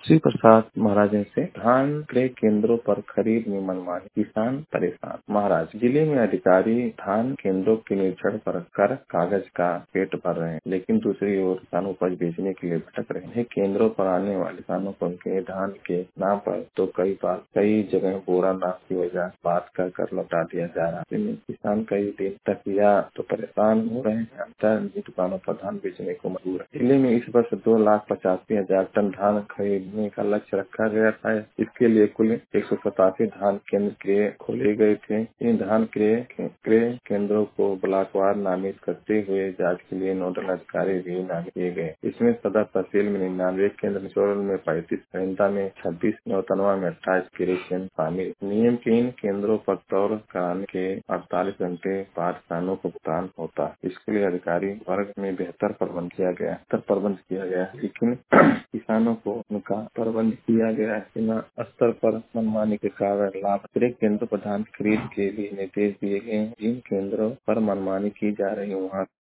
श्री प्रसाद महाराज से धान क्रय केंद्रों पर खरीद में मनमानी, किसान परेशान। महाराज, जिले में अधिकारी धान केंद्रों के निरीक्षण पर कर कागज का पेट भर रहे हैं, लेकिन दूसरी ओर किसान उपज बेचने के लिए भटक रहे हैं। केंद्रों पर आने वाले किसानों को उनके धान के नाम पर तो कई जगह बोरा नाम की वजह बात कर लौटा दिया जा रहा है। किसान कई दिन तक या तो परेशान हो रहे हैं, निजी दुकानों पर धान बेचने को मजबूर है। जिले में इस वर्ष 2,85,000 टन धान खरीदने का लक्ष्य रखा गया था। इसके लिए कुल 187 धान केंद्र खोले गए थे। इन धान क्रय केंद्रों को ब्लॉकवार नामित करते हुए जांच के लिए नोडल अधिकारी भी नामित किए गए। इसमें सदर तहसील में 99 केंद्र, निचोल में 35, खैरंदा में 26, नौतनवा में 28 क्रय केंद्र शामिल। नियम के इन केंद्रों पर तौल कराने के 48 घंटे बाद किसानों को भुगतान होता। इसके लिए अधिकारी वर्ग में बेहतर प्रबंध किया गया, लेकिन किसानों को उनका प्रबंध किया गया सीमा स्तर पर मनमानी के कारण लाभ क्रय केंद्र पर धान खरीद के लिए निर्देश दिए गए। जिन केंद्रों पर मनमानी की जा रही वहाँ